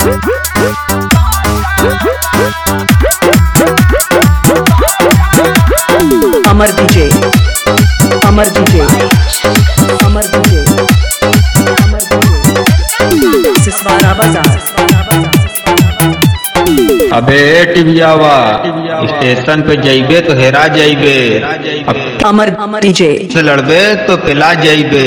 अमर DJ, Amar DJ, Amar DJ, Amar DJ, Siswara बाजार। अबे टिबियावा station पे जाइबे तो हेरा जाइबे, अमर डीजे से लड़बे तो पिला जाइबे।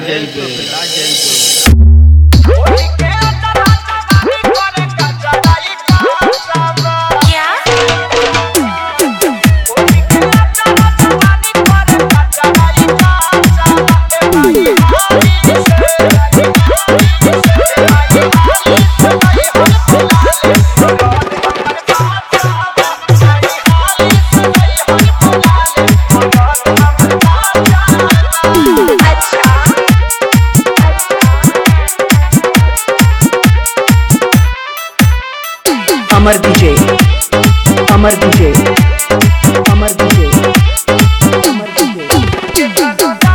Amar DJ, Amar DJ, Amar DJ, Amar DJ.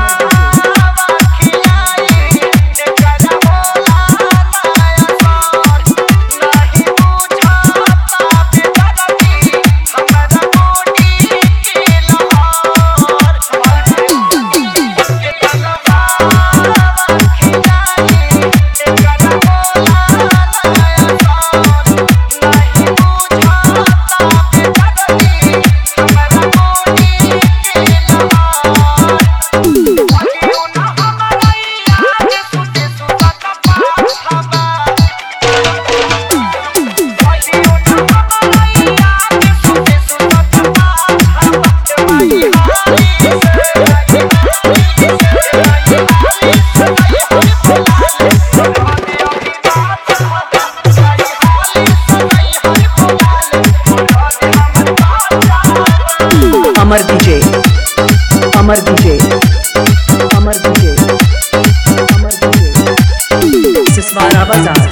Amar DJ, Amar DJ, Amar DJ, Amar DJ, Siswara बाजार।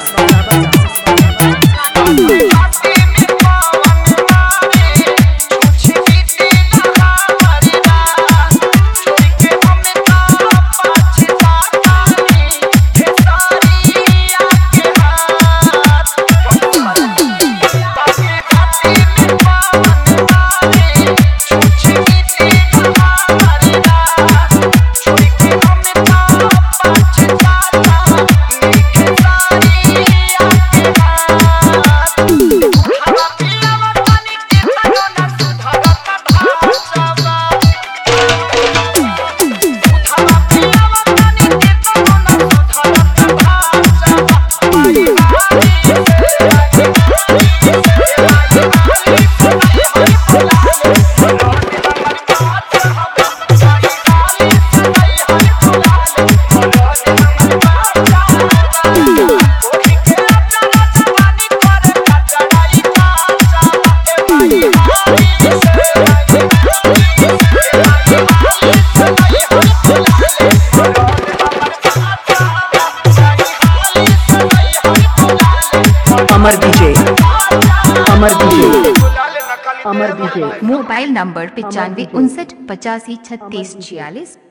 Amar DJ, Amar DJ, Amar DJ. Mobile number 95 59 85 36 46।